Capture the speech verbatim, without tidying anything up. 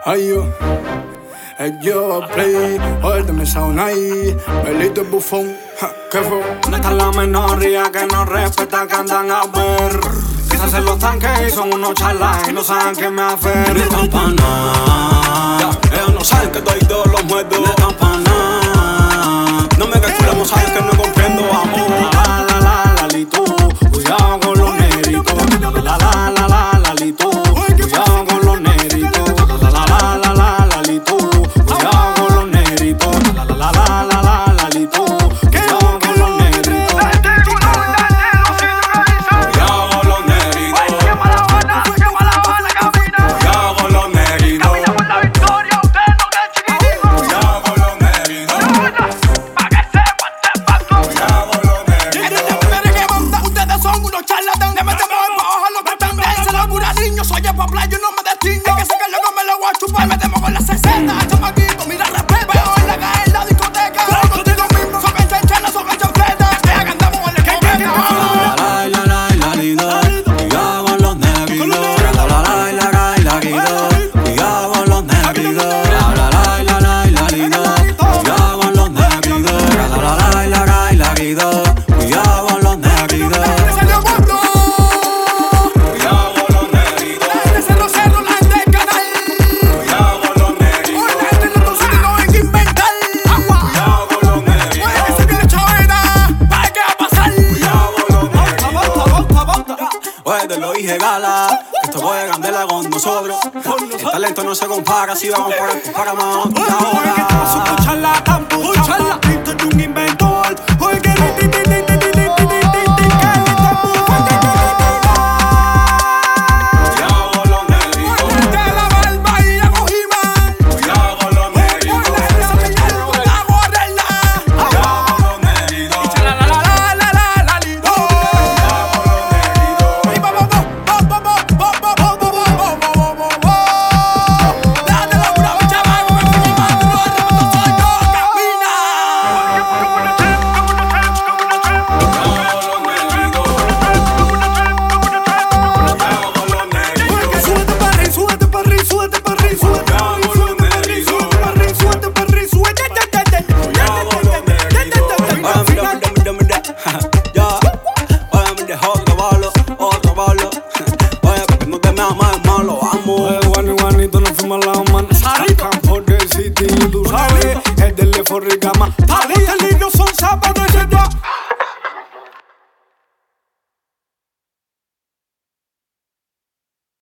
Ay yo, el yo play, hoy de mi sauna ahí, Belito el bufón, ja, ¿qué fue? ¿Dónde está la menoría que no respeta, que andan a ver? Quizás en los tanques y son unos charlas y no saben qué me hacer. No están pa' nada, ellos no saben que doy dos los muertos. No están pa' nada, no me calculamos, sabes que no comprendo amor. La la la la lito, cuidado con los negritos. La la la la la lito, cuidado con los negritos. La la la la la la lito, cuidado con los negritos. La la la la la la la lito, cuidado con los negritos. Cuidado con los negritos. Quema la Habana, quema la Habana, camina. Cuidado con los negritos. Camina por la victoria, usted no queda chiquitito. Cuidado con los negritos. Pa' que sepan de paso. Cuidado con los negritos. Esta es la primera que manda, ustedes son unos charlatanes. Le metemos el bajo a los que también se locura niños. Soy el papla, yo no me distingo. Que sé que luego me lo voy a chupar. Metemos con la sesenta, chamaquito, mira respeto. Veo en la calle, en la discoteca. Soy contigo mismo, son en chanchana, son en chanfleta. Deja que andamos en la escopeta. La la la la lido, cuidado con los negritos. La la la la la la lido, cuidado con los negritos. La la la la la la lido, cuidado con los negritos. La la la la la la lido, cuidado con los negritos. Salió gordo. Cuidado con los negritos. La gente cerro, cerro, la gente del canal. Cuidado con los negritos. Hoy la gente en otro sitio no hay que inventar. Agua. Cuidado con los negritos. Oye, que se viene chaveta. ¿Para qué va a pasar? Cuidado con los negritos. Bota, bota, bota. Oye, te lo dije gala, esto voy a candela con nosotros. El talento no se compara, si vamos para, para más. Oye, que te vas a escuchar la tambu, charla. Esto es un invento.